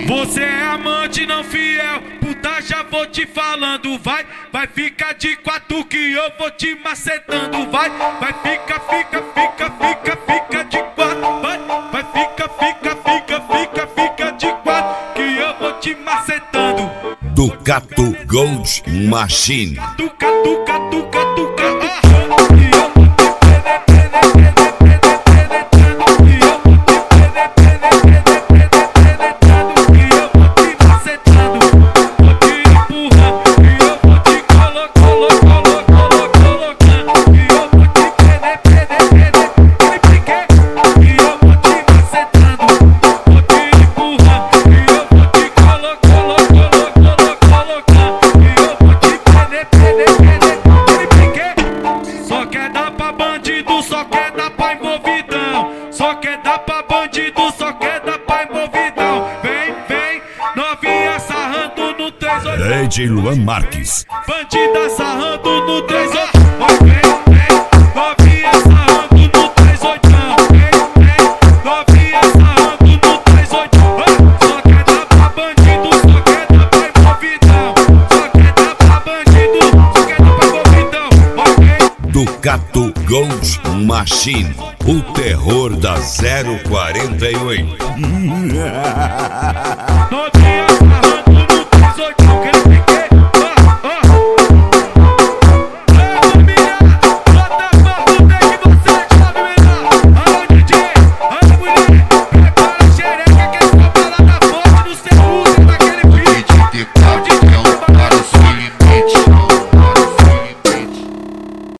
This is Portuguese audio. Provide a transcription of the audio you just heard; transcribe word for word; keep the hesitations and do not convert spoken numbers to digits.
Você é amante não fiel, puta, já vou te falando. Vai, vai ficar de quatro que eu vou te macetando. Vai, vai fica, fica, fica, fica, fica de quatro. Vai, vai fica, fica, fica, fica, fica de quatro que eu vou te macetando. Ducato Gold Machine. Tuca, tuca, tuca, tuca, ah. Só quer dar pra envolvidão, só quer dar pra bandido, só quer dar pra envolvidão. Vem, vem, novinha sarrando no três oito. D J Luan Marques. Bandida sarrando no três oito. Vem, vem, novinha sarrando no três oito. Vem, vem, novinha sarrando no três oito. Só quer dar pra bandido, só quer dar pra envolvidão. Só quer dar pra bandido, só quer dar pra envolvidão. Vem. Ducato Gold Machine, o terror da zero quarenta e oito. Novinha sarrando no três oito.